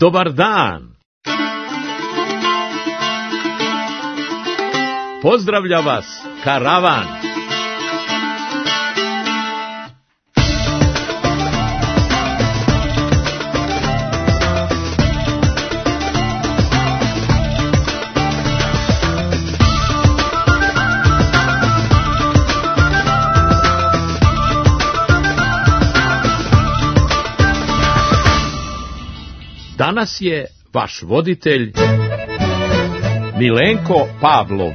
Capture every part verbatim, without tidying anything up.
Dobar dan! Pozdravlja vas karavan! Danas je vaš voditelj Milenko Pavlov.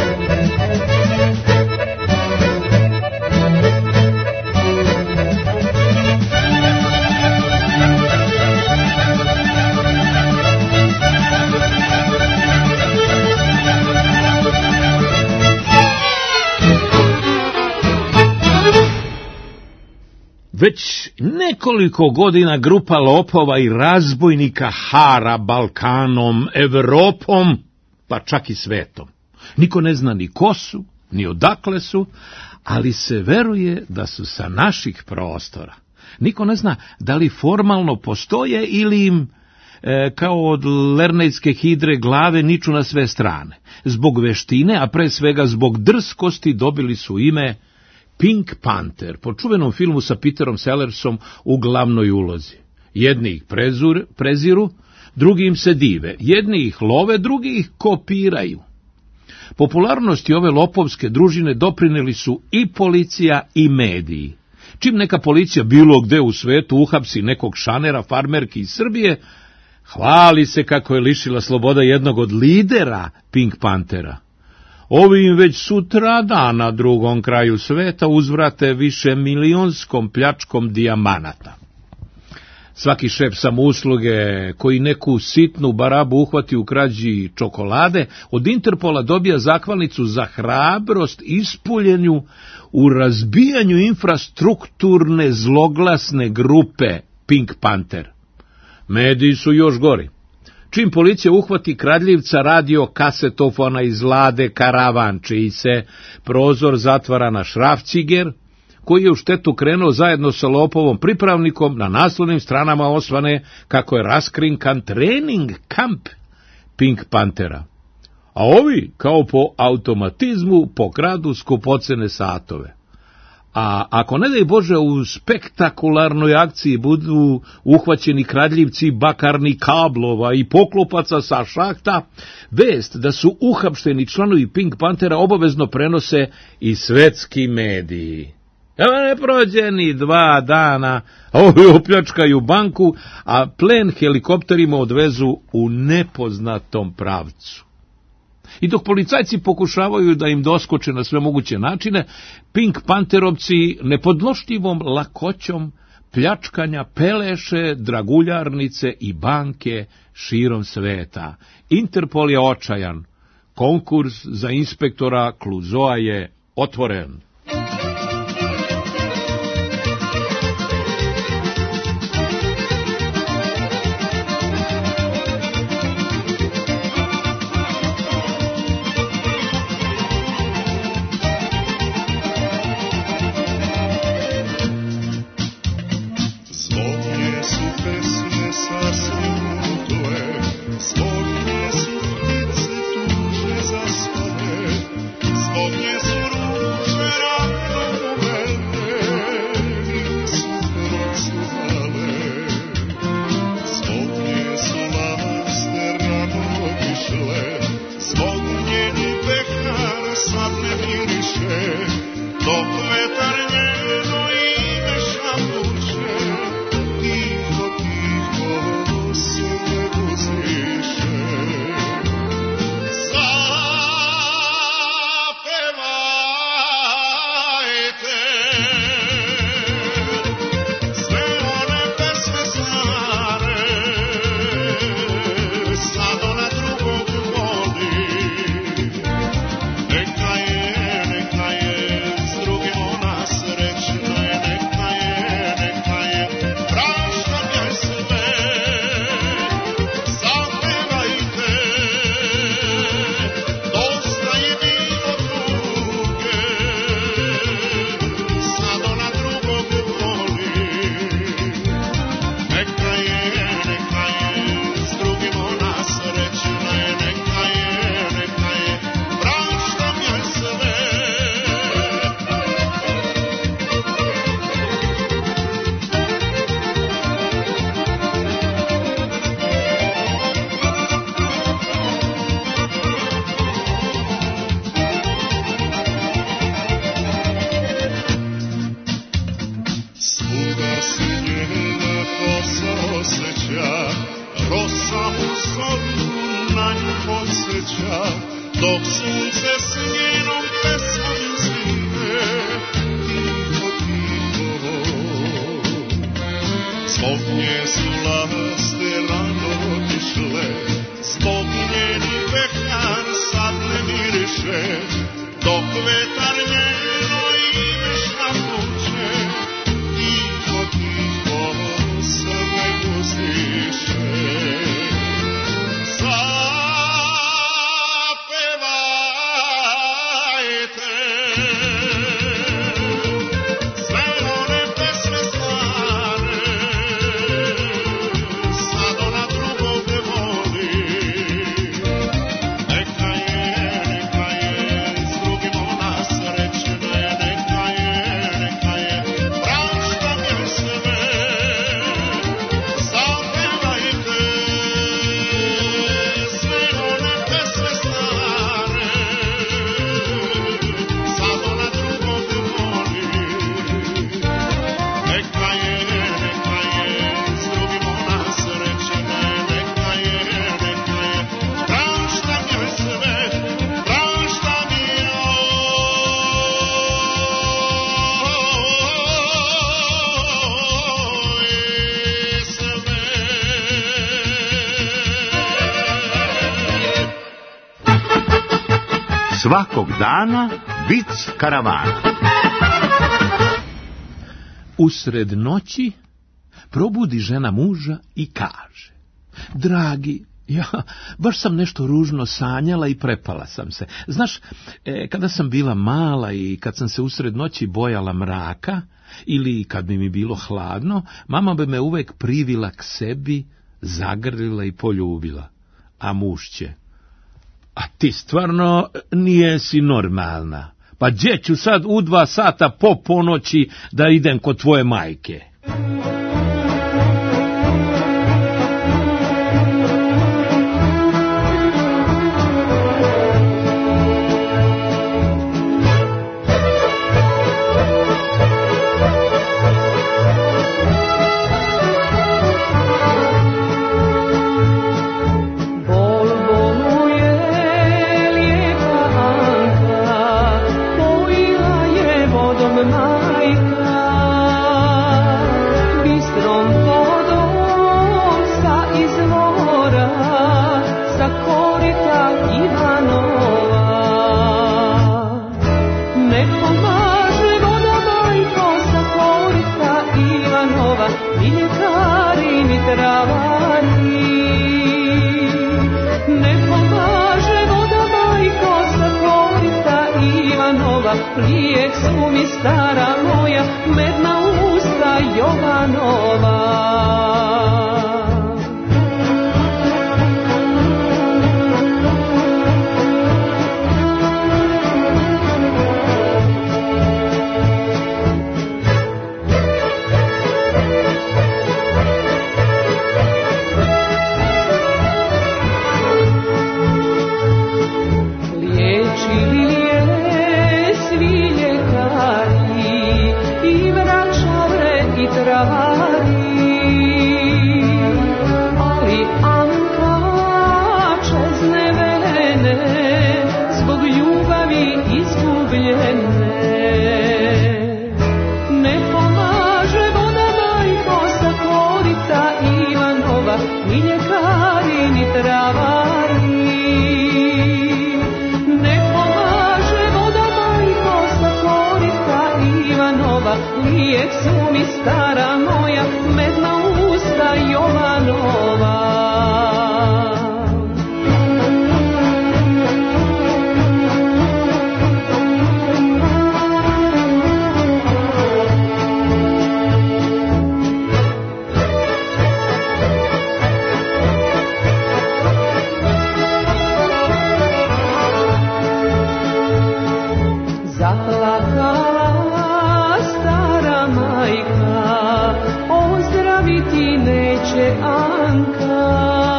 Već nekoliko godina grupa lopova i razbojnika hara Balkanom, Evropom, pa čak i svetom. Niko ne zna ni ko su, ni odakle su, ali se veruje da su sa naših prostora. Niko ne zna da li formalno postoje ili im, e, kao od lernejske hidre, glave niču na sve strane. Zbog veštine, a pre svega zbog drskosti, dobili su ime Pink Panther, po čuvenom filmu sa Peterom Sellersom u glavnoj ulozi. Jedni ih prezur, preziru, drugi im se dive. Jedni ih love, drugi ih kopiraju. Popularnosti ove lopovske družine doprineli su i policija i mediji. Čim neka policija bilo gde u svetu uhapsi nekog šanera, farmerki iz Srbije, hvali se kako je lišila sloboda jednog od lidera Pink Panthera. Ovi im već sutra da na drugom kraju sveta uzvrate više milionskom pljačkom dijamanata. Svaki šef samousluge koji neku sitnu barabu uhvati u krađi čokolade od Interpola dobija zahvalnicu za hrabrost ispuljenju u razbijanju infrastrukturne zloglasne grupe Pink Panther. Mediji su još gori. Čim policija uhvati kradljivca radio kasetofona iz Lade Karavan, čiji se prozor zatvara na šrafciger, koji je u štetu krenuo zajedno sa lopovom pripravnikom, na naslovnim stranama osvane kako je raskrinkan trening kamp Pink Panthera. A ovi, kao po automatizmu, pokradu skupocene satove. A ako ne daj Bože u spektakularnoj akciji budu uhvaćeni kradljivci bakarni kablova i poklopaca sa šahta, vest da su uhapšteni članovi Pink Panthera obavezno prenose i svetski mediji. Evo ne prođe ni dva dana, ovi opljačkaju banku, a plen helikopterima odvezu u nepoznatom pravcu. I dok policajci pokušavaju da im doskoče na sve moguće načine, Pink Pantherovci nepodnošljivom lakoćom pljačkanja peleše, draguljarnice i banke širom sveta. Interpol je očajan. Konkurs za inspektora Kluzoa je otvoren. Zbog nje su ruže ravno danj podsjeća, dok sunce s njenom pesmom zime, tiho, tiho. Zbog nje su laste rano otišle, zbog njeni pehar sad ne miriše, dok vetar njeno ime šapuće, tiho, tiho sve uzdiše. Zapevajte sve one pesme stare, sad ona drugog ne voli. Neka je, neka je, s drugim ona srećna je, neka je, neka je, praštam joj sve. Zapevajte sve one pesme stare, sad ona drugog ne voli. Neka je, neka je, s drugim ona srećna je, neka je, neka je, praštam joj sve, praštam joj sve. Svakog dana vic karavana. Usred noći probudi žena muža i kaže: dragi, ja baš sam nešto ružno sanjala i prepala sam se. Znaš, e, kada sam bila mala i kad sam se usred noći bojala mraka, ili kad bi mi bilo hladno, mama bi me uvek privila k sebi, zagrlila i poljubila. A muž će: a ti stvarno nijesi normalna. Pa gdje ću sad u dva sata po ponoći da idem kod tvoje majke? Lijek su mi stara moja, medna usta Jovanova. Ali Anka čezne velene, zbog ljubavi izgubljene. Ne pomaže voda majko sa korita Ivanova, ni ljekari ni travari. Ne pomaže voda majko sa korita Ivanova, lijek su mi stara moja, medna usta Jovanova. Zaplakala stara majka, ozdraviti neće Anka.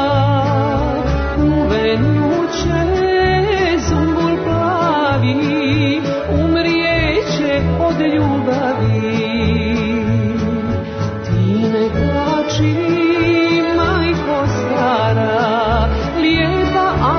U venju će zumbul plavi, umrijeće od ljubavi. Ti ne plači, majko stara, lijepa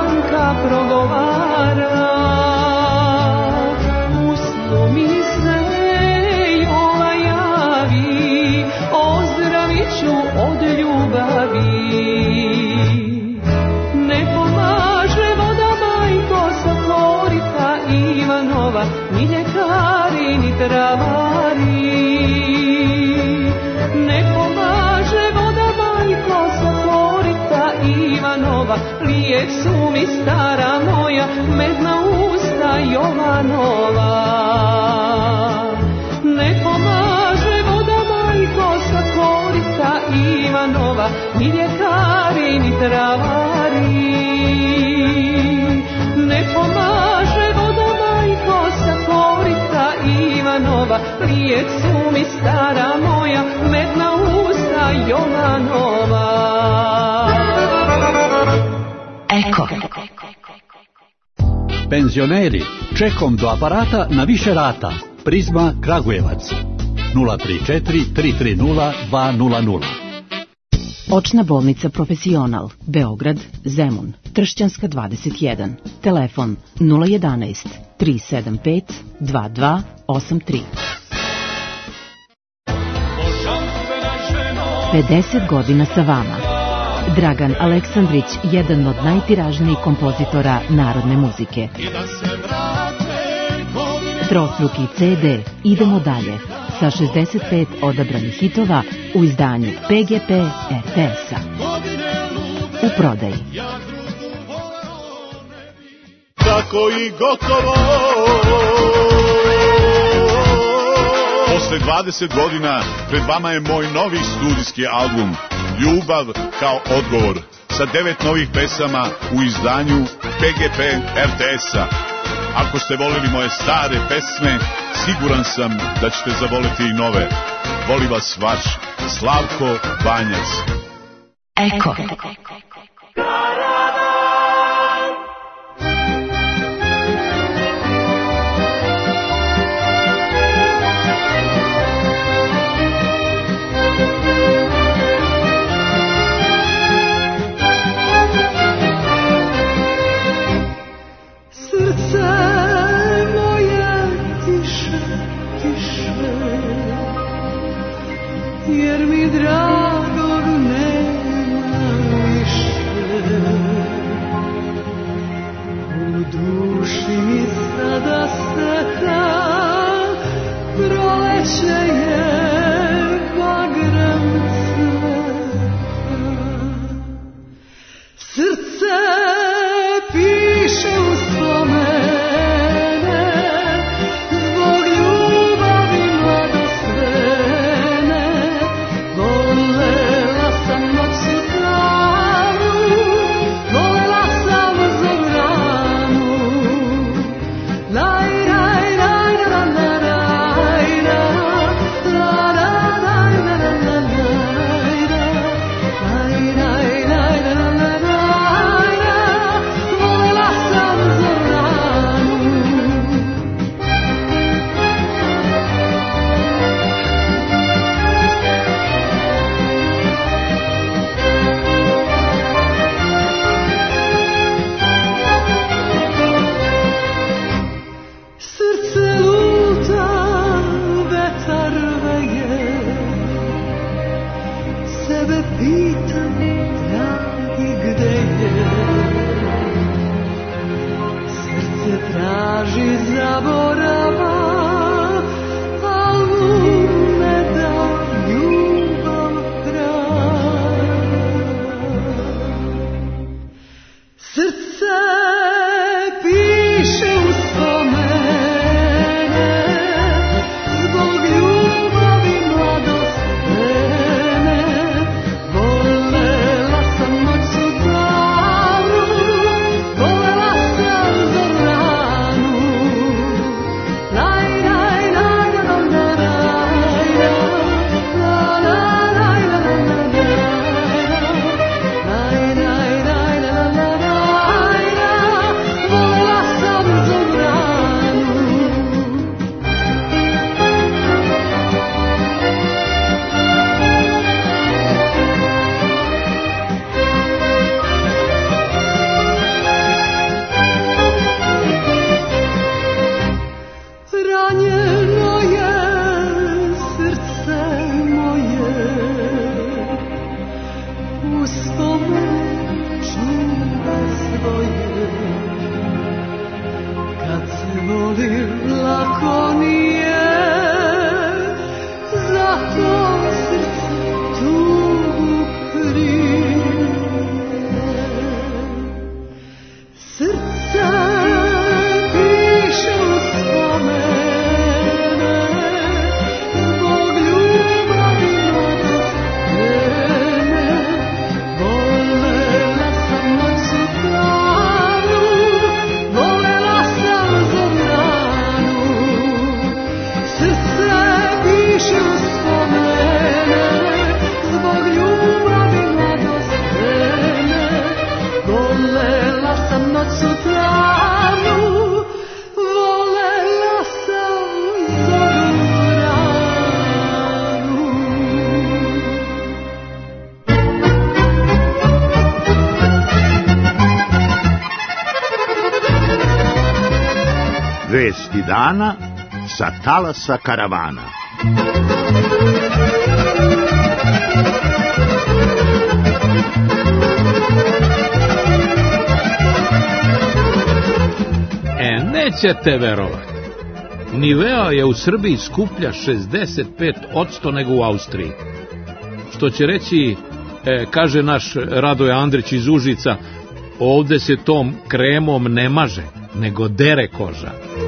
Ivanova, lijek su mi stara moja, medna usta Jovanova. Ne pomaže voda majko sa korita Ivanova, ni ljekari ni travari. Ne pomaže voda majko sa korita Ivanova, lijek su mi stara moja, medna usta Jovanova. Eko. Penzioneri, čekom do aparata na više rata. Prizma Kragujevac nula tri četiri tri tri nula dva nula nula. Očna bolnica Profesional, Beograd, Zemun, Tršćanska dvadeset jedan. Telefon nula jedanaest tri sedam pet dva dva osam tri. pedeset godina sa vama. Dragan Aleksandrić, jedan od najtiražnijih kompozitora narodne muzike. Trostruki ce de Idemo dalje sa šezdeset pet odabranih hitova u izdanju pe ge pe er te es-a. U prodaji. Tako i gotovo. Posle dvadeset godina pred vama je moj novi studijski album Ljubav kao odgovor sa devet novih pesama u izdanju pe ge pe er te es-a. Ako ste voleli moje stare pesme, siguran sam da ćete zavoliti i nove. Voli vas vaš Slavko Banjac. Eko. Jer mi dragog nema više, u duši mi sada sveta, proleće je bagram cveta. Srce piše u spomene, zbog ljubavi mladostvene. Volela sam noću pravu, volela sam zoranu. Laj, laj, laj, la, la, laj, la, la, la, laj, la, la, la, laj, la. Laj, laj, laj, la, la, laj, la. Volela sam Vijesti dana sa talasa karavana. E, nećete verovati. Nivea je u Srbiji skuplja šezdeset pet posto nego u Austriji. Što će reći, e, kaže naš Radoje Andrić iz Užica, ovde se tom kremom ne maže, nego dere koža.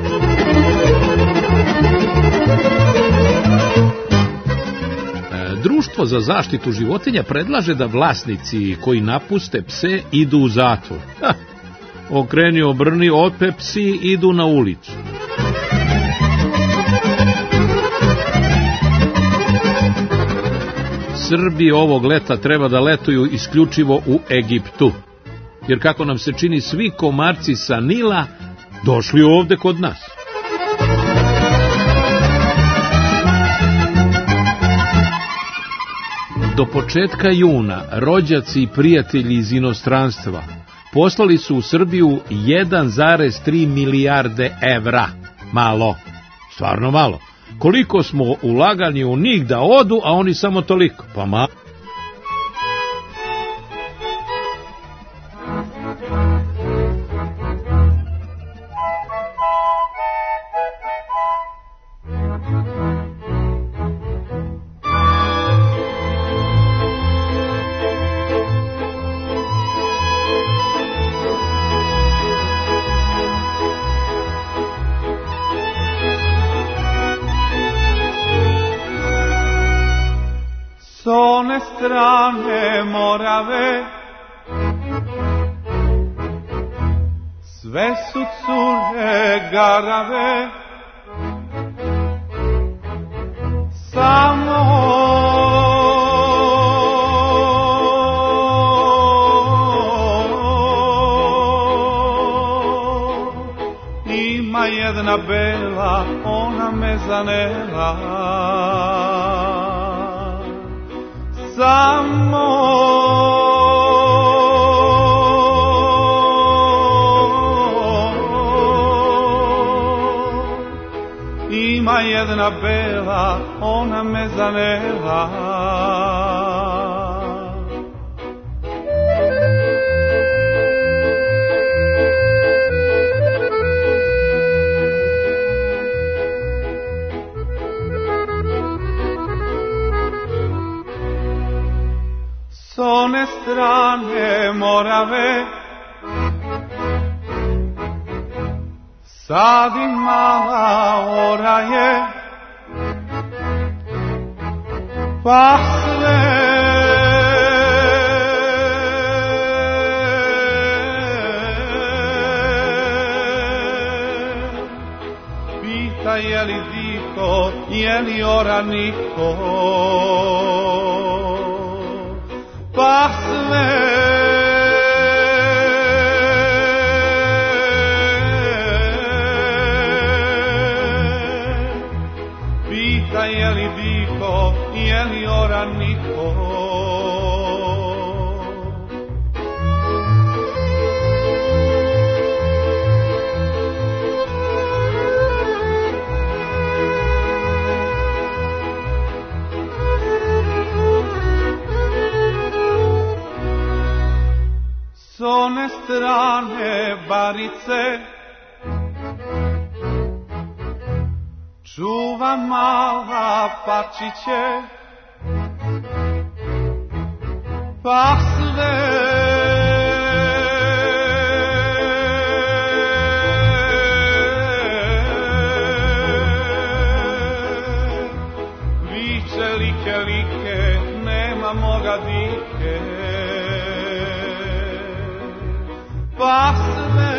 E, Društvo za zaštitu životinja predlaže da vlasnici koji napuste pse idu u zatvor. Ha, okreni obrni, opet psi idu na ulicu. Srbi ovog leta treba da letuju isključivo u Egiptu, jer kako nam se čini svi komarci sa Nila došli ovde kod nas. Do početka juna rođaci i prijatelji iz inostranstva poslali su u Srbiju jedan zarez tri milijarde evra. Malo, stvarno malo. Koliko smo ulagali u njih da odu, a oni samo toliko? Pa malo. S one strane Morave sve su cure garave, samo ima jedna bela, ona me zanela. Samo ima jedna bela, ona me zanela. S one strane Morave sad i mala oraje, pa sve pita je li diko, je li oraniko, pa sve pita je li diko, je li oraniko. S one strane Barice čuva mala pačiće, pa sve viče like like, nema moga dike, pa sve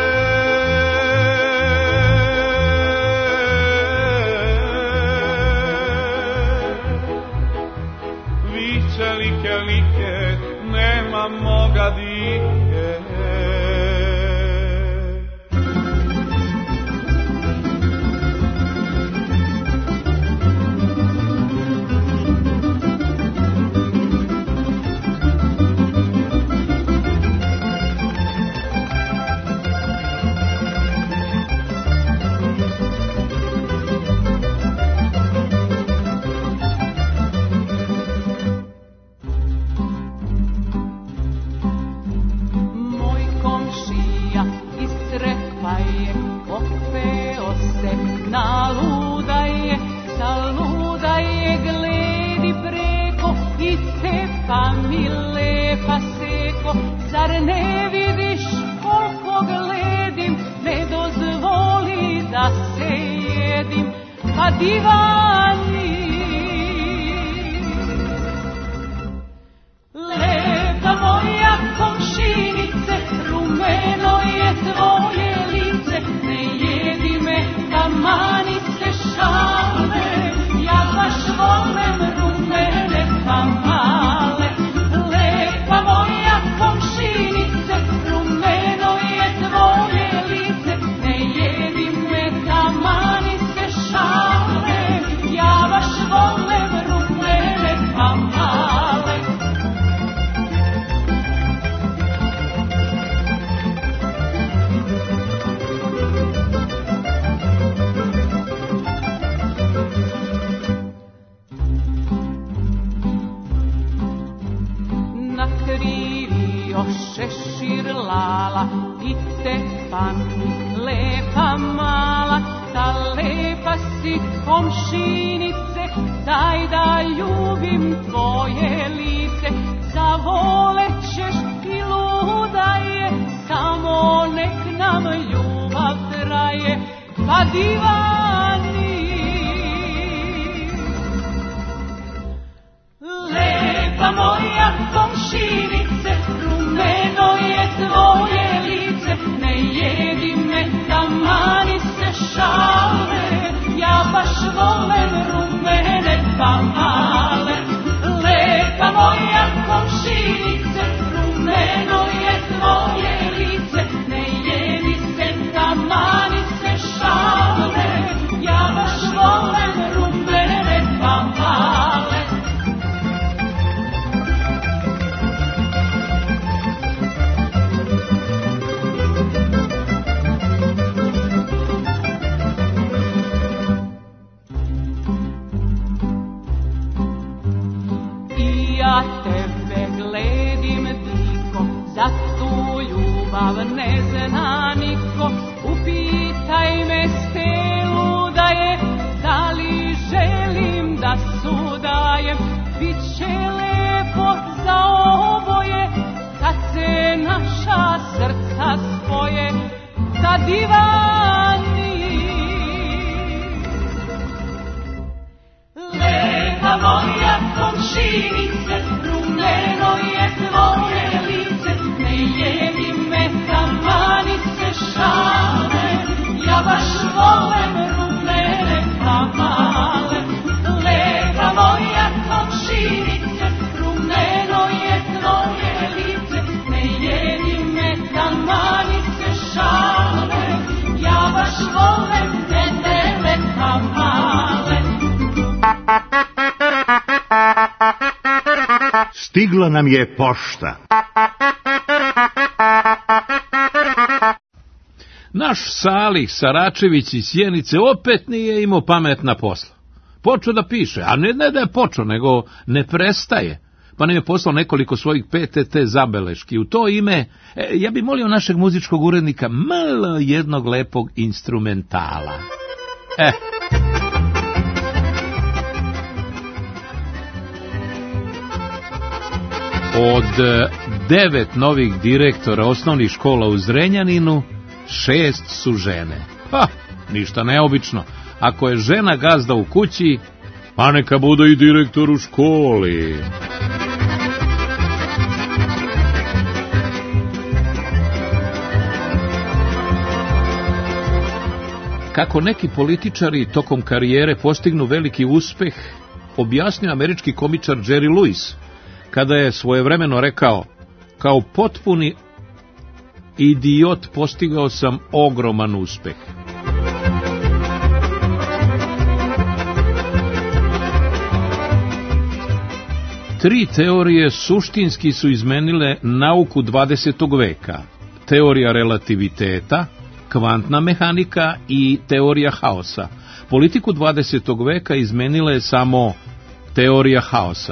viče like like, nema moga dike. ne vidiš koliko gledim, ne dozvoli da se jedim, pa divani. Lepa moja komšinice, rumeno je tvoje lice, ne jedi me, tamani se šale, ja baš volim rumene tamale. Lepa moja komšinice, rumeno je tvoje lice, ne jedi me, tamani se šale, ja baš volim rumene tamale. Nakrivio šešir lala i te pani lepa mala, ta lepa si komšinice, daj da ljubim tvoje lice, zavolećeš i luda je, samo nek nam ljubav traje, pa divani. Lepa moja komšinice, rumeno je tvoje lice, ne jedi me, tamani se šale, ja baš volim rumene tamale. Lepa moja komšinice, rumeno je tvoje lice, ne jedi se, tamani se šale, ja baš volim rumene tamale. Ja tebe gledim diko, za tu ljubav ne zna niko, upitaj me stelu da je, da li želim da sudajem, bit će lepo za oboje, kad se naša srca spoje, ta divani. Lepa moja komšinice, rumeno je tvoje lice, ne jedi me, tamani se šale, ja baš volim rumene tamale. Lepa moja komšinice, rumeno je tvoje lice, ne jedi me, tamani se šale, ja baš volim rumene tamale. Stigla nam je pošta. Naš Salih Saračević iz Sjenice opet nije imao pametna posla. Počeo da piše, a ne, ne da je počeo, nego ne prestaje. Pa nam je poslao nekoliko svojih P T T zabeleški. U to ime, e, ja bih molio našeg muzičkog urednika malo jednog lepog instrumentala. E. Od devet novih direktora osnovnih škola u Zrenjaninu, šest su žene. Ha, ništa neobično. Ako je žena gazda u kući, pa neka bude i direktor u školi. Kako neki političari tokom karijere postignu veliki uspeh, objasnio američki komičar Jerry Lewis, kada je svojevremeno rekao: kao potpuni idiot postigao sam ogroman uspeh. Tri teorije suštinski su izmenile nauku dvadesetog veka. Teorija relativiteta, kvantna mehanika i teorija haosa. Politiku dvadesetog veka izmenila je samo teorija haosa.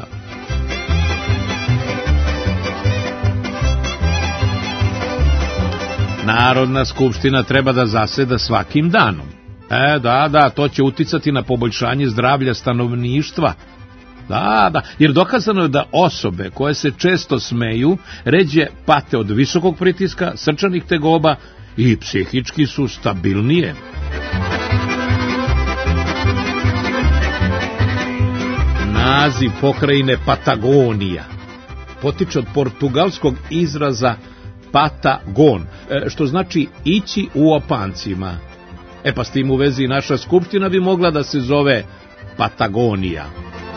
Narodna skupština treba da zaseda svakim danom. E, da, da, to će uticati na poboljšanje zdravlja stanovništva. Da, da, jer dokazano je da osobe koje se često smeju ređe pate od visokog pritiska, srčanih tegoba i psihički su stabilnije. Naziv pokrajine Patagonija potiče od portugalskog izraza Patagon, što znači ići u opancima. E pa s tim u vezi naša skupština bi mogla da se zove Patagonija.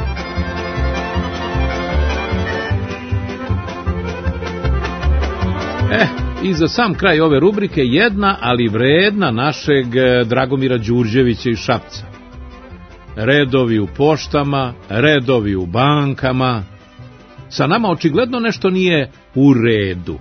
E, i za sam kraj ove rubrike jedna, ali vredna našeg Dragomira Đurđevića iz Šapca. Redovi u poštama, redovi u bankama. Sa nama očigledno nešto nije u redu.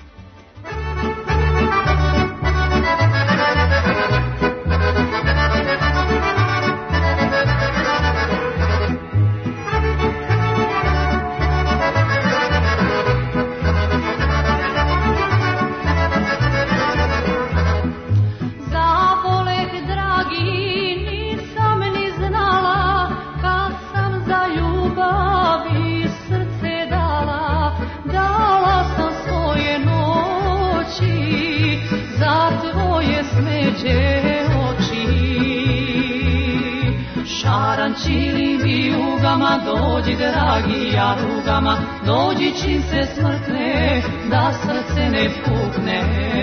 Šarančili vijugama, dođi dragi jarugama, dođi čim se smrkne, da srce ne pukne.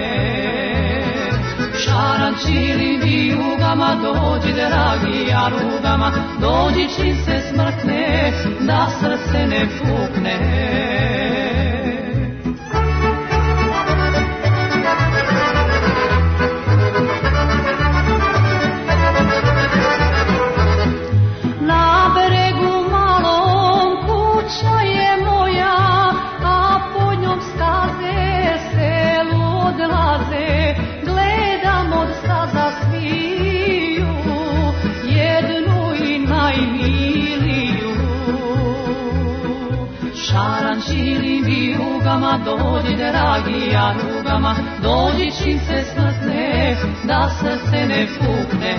Šarančili vijugama, dođi dragi jarugama, dođi čim se smrkne, da srce ne pukne. Šarančilim vijugama, dođi dragi jarugama, dođi čim se smrkne, da srce ne pukne.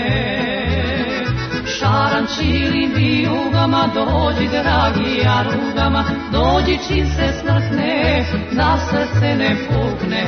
Šarančilim vijugama, dođi dragi jarugama, dođi čim se smrkne, da srce ne pukne.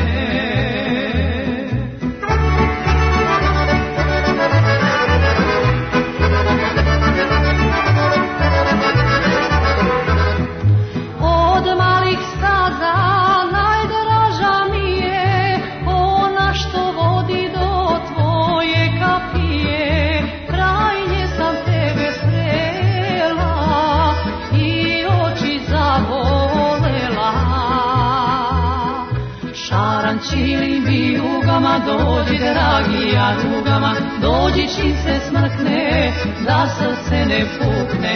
Šarančilim vijugama, dođi dragi jarugama, dođi čim se smrkne, da srce ne pukne.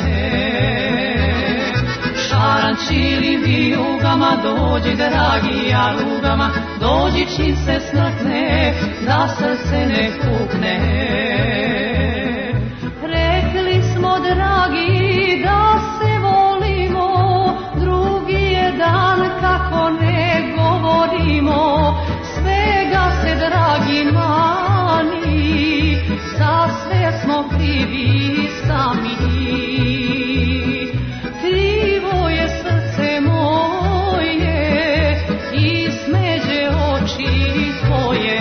Šarančilim vijugama, dođi dragi jarugama, dođi čim se smrkne, da srce ne pukne. Rekli smo dragi da se volimo, drugi je dan kako ne govorimo, svega se dragi mani, za sve smo krivi sami. Krivo je srce moje i smeđe oči tvoje.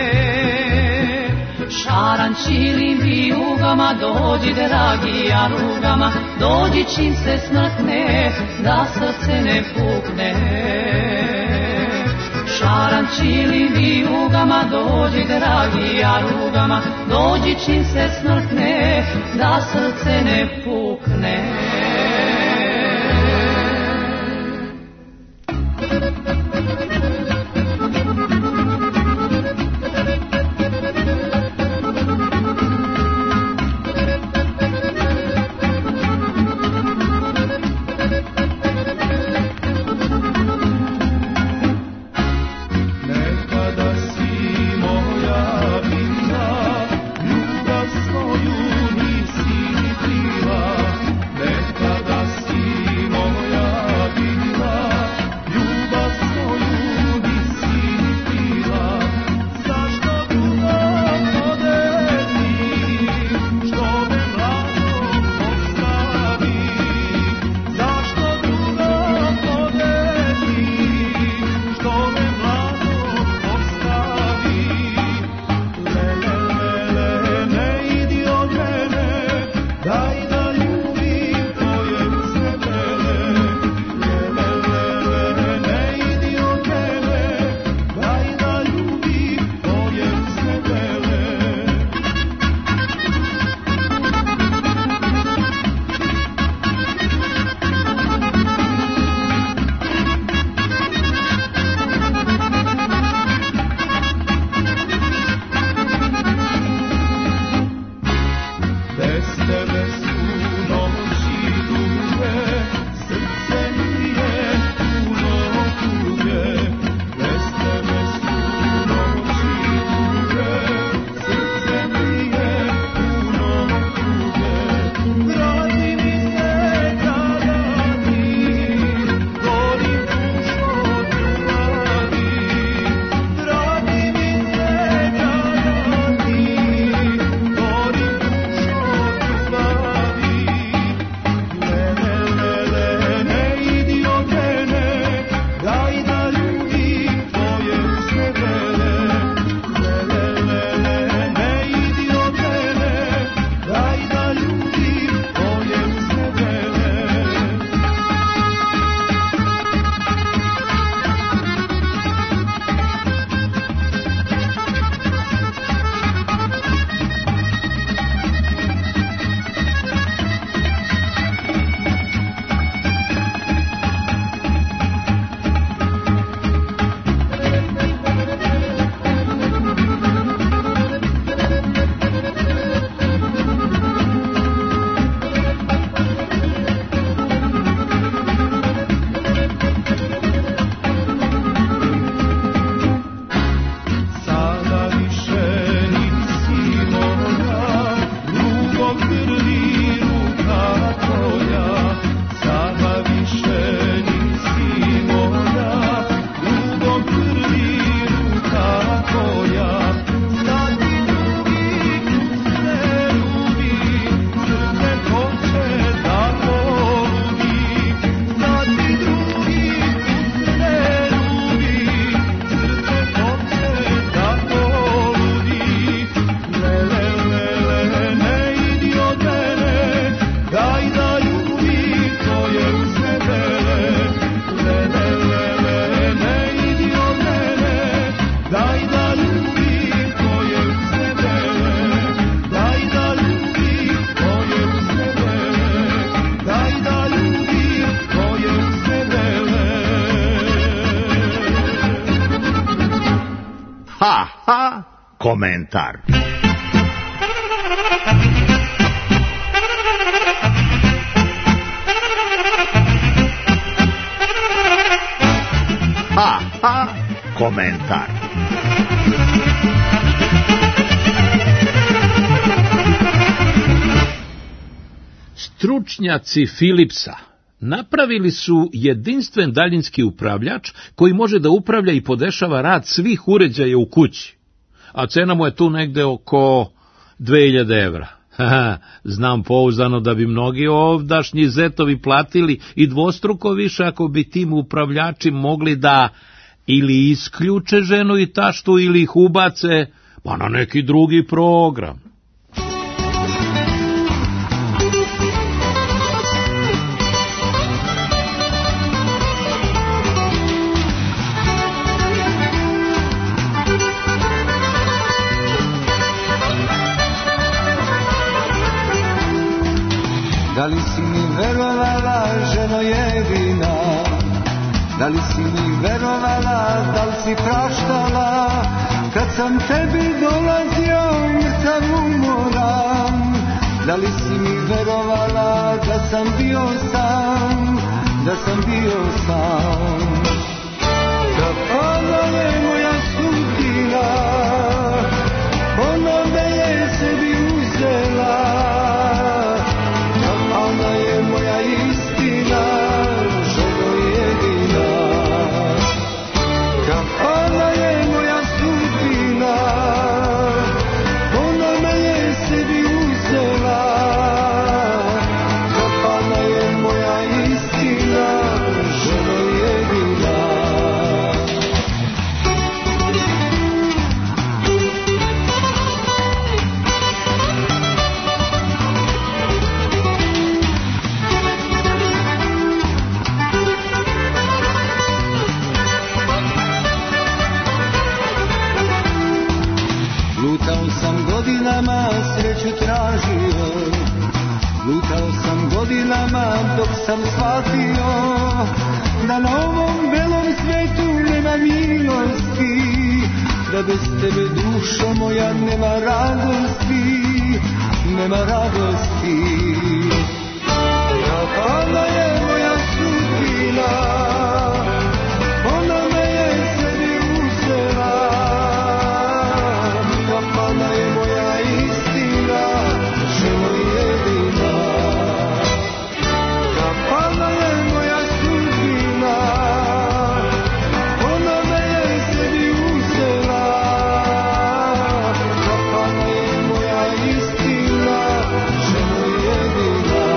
Šarančilim vijugama, dođi dragi jarugama, dođi čim se smrkne, da srce ne pukne. Šarančilim vijugama, dođi dragi jarugama, dođi čim se smrkne, da srce ne pukne. Neka Ha, ha, komentar. Ha, ha, komentar. Stručnjaci Philipsa napravili su jedinstven daljinski upravljač koji može da upravlja i podešava rad svih uređaja u kući, a cena mu je tu negde oko dve hiljade evra. Znam pouzdano da bi mnogi ovdašnji zetovi platili i dvostruko više ako bi tim upravljači mogli da ili isključe ženu i taštu ili ih ubace pa na neki drugi program. Da li si mi verovala, ženo jedina? Da li si mi verovala, da li si praštala? Kad sam tebi dolazio mrtav umoran. Da li si mi verovala, da sam bio sam, da sam bio sam? Kapala je moja sudbina, ona me je sebi uzela. Sreću tražio, lutao sam godinama dok sam shvatio da na ovom belom svetu nema milosti, da bez tebe dušo moja nema radosti, nema radosti. Kapala je moja sudbina, ona me je sebi uzela. Kapala je moja istina, ženo jedina. Kapala je moja sudbina, ona me je sebi uzela. Kapala je moja istina, ženo jedina.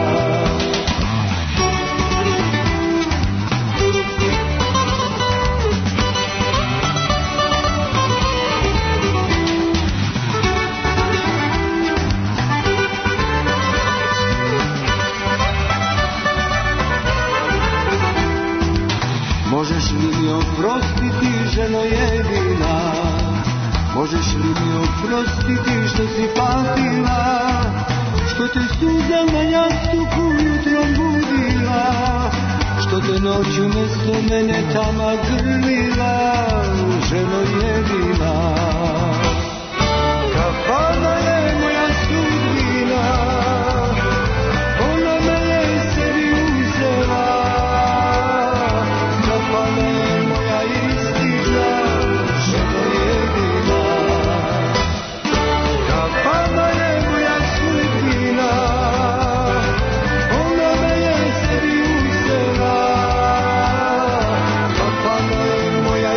Možeš li mi oprostiti, ženo jedina? Možeš li mi oprostiti što si patila, što te suza na jastuku jutrom budila, što te noću mesto mene tama grlila, ženo jedina? Kapala je moja sudbina, ona me je sebi uzela. Kapala je moja istina, ženo jedina. Kapala je moja sudbina, ona me je sebi uzela. Kapala je moja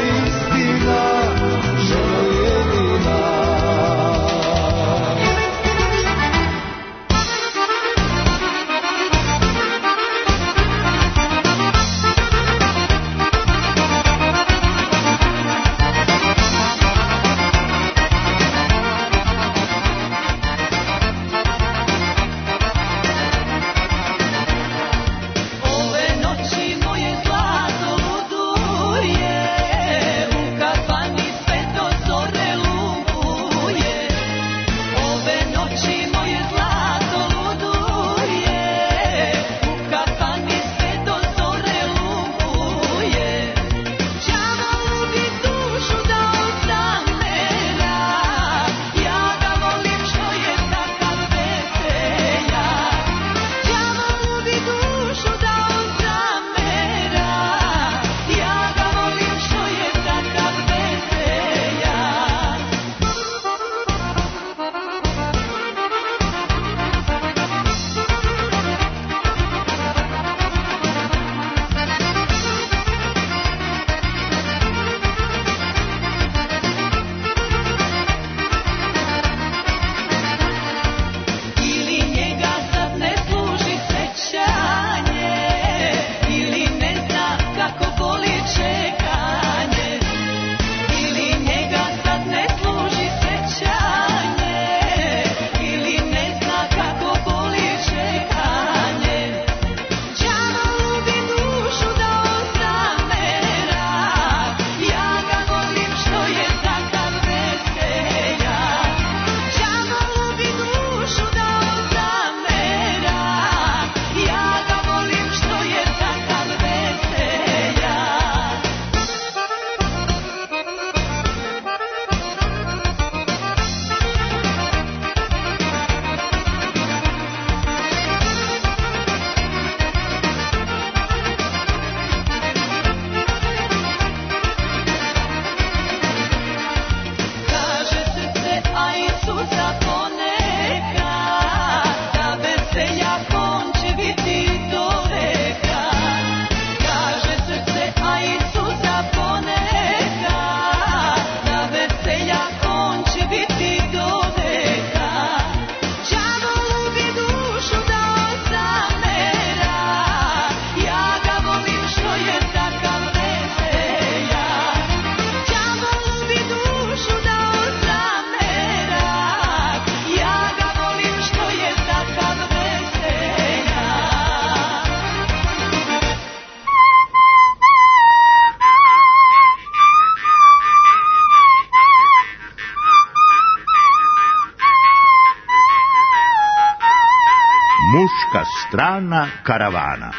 Strana karavana.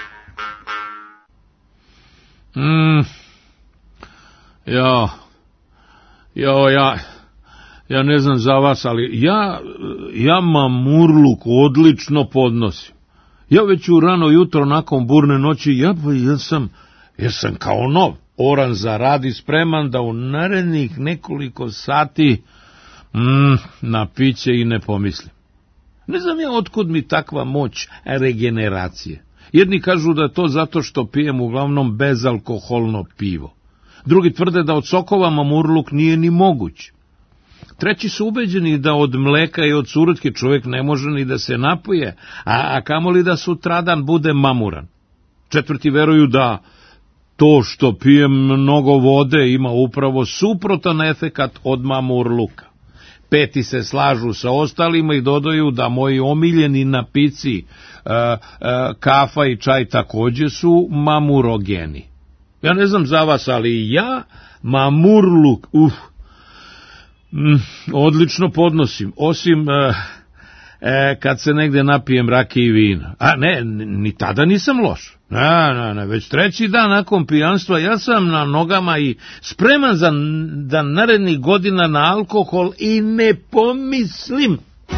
Mm. Ja, ja, ja, ja ne znam za vas, ali ja, ja mamurluk odlično podnosim. Ja već u rano jutro nakon burne noći, ja, ja sam, ja sam kao nov, oran za rad i spreman da u narednih nekoliko sati mm, na piće i ne pomislim. Ne znam ja otkud mi takva moć regeneracije. Jedni kažu da je to zato što pijem uglavnom bezalkoholno pivo. Drugi tvrde da od sokova mamurluk nije ni moguć. Treći su ubeđeni da od mleka i od surutke čovjek ne može ni da se napije, a, a kamoli da sutradan bude mamuran. Četvrti veruju da to što pijem mnogo vode ima upravo suprotan efekat od mamurluka. Peti se slažu sa ostalima i dodaju da moji omiljeni napici, e, e, kafa i čaj također su mamurogeni. Ja ne znam za vas, ali ja mamurluk, uf, mm, odlično podnosim, osim e, e, kad se negde napijem rakije i vina. A ne, ni tada nisam loš. Ne, ne, ne, već treći dan nakon pijanstva ja sam na nogama i spreman za da narednih godina na alkohol i ne pomislim.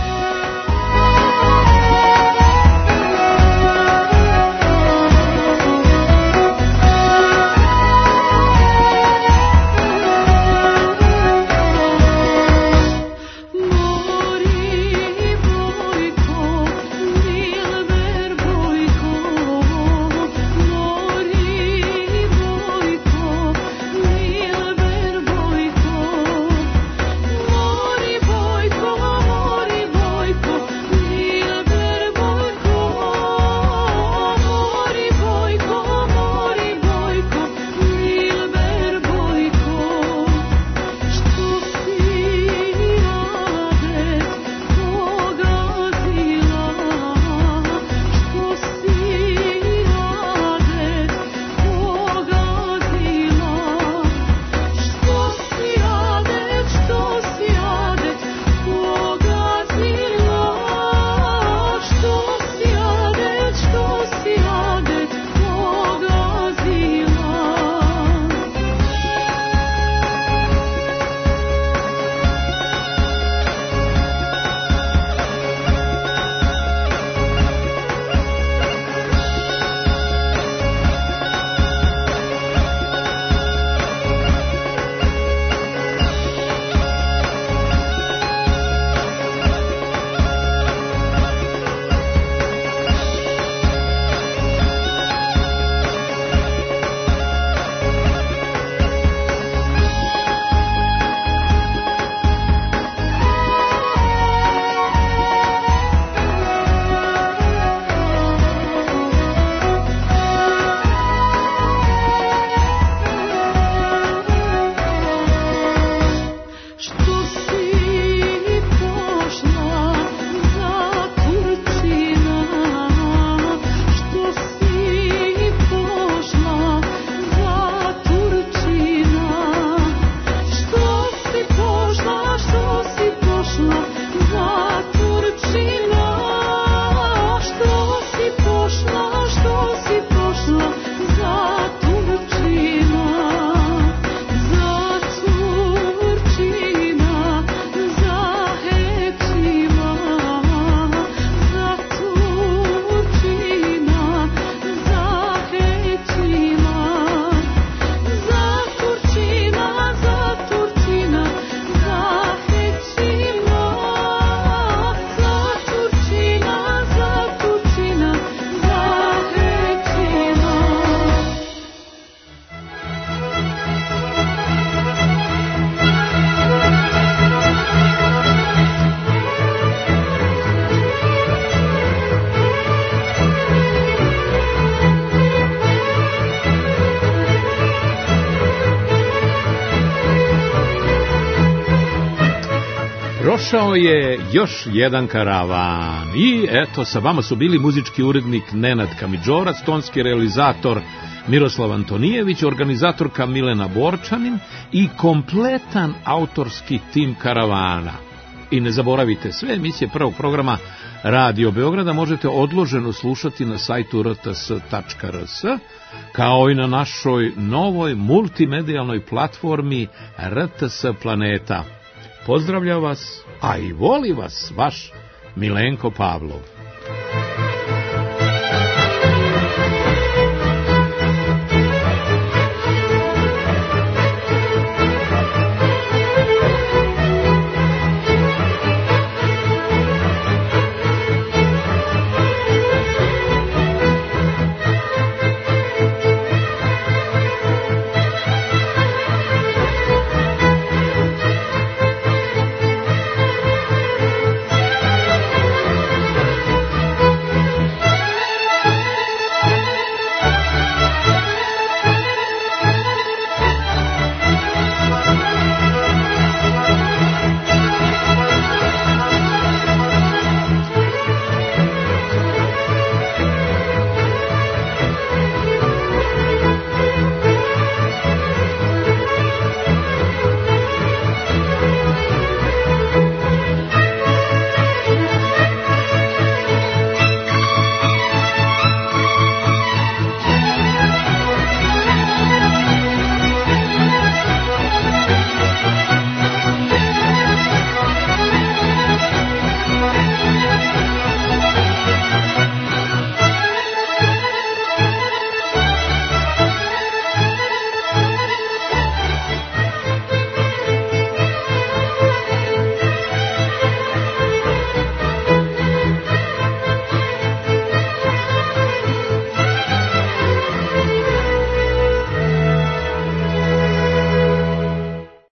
Prošao je još jedan karavan i eto, sa vama su bili muzički urednik Nenad Kamidžorac, tonski realizator Miroslav Antonijević, organizatorka Milena Borčanin i kompletan autorski tim karavana. I ne zaboravite, sve emisije prvog programa Radio Beograda možete odloženo slušati na sajtu r t s tačka r s, kao i na našoj novoj multimedijalnoj platformi R T S Planeta. Pozdravlja vas, a i voli vas vaš Milenko Pavlov.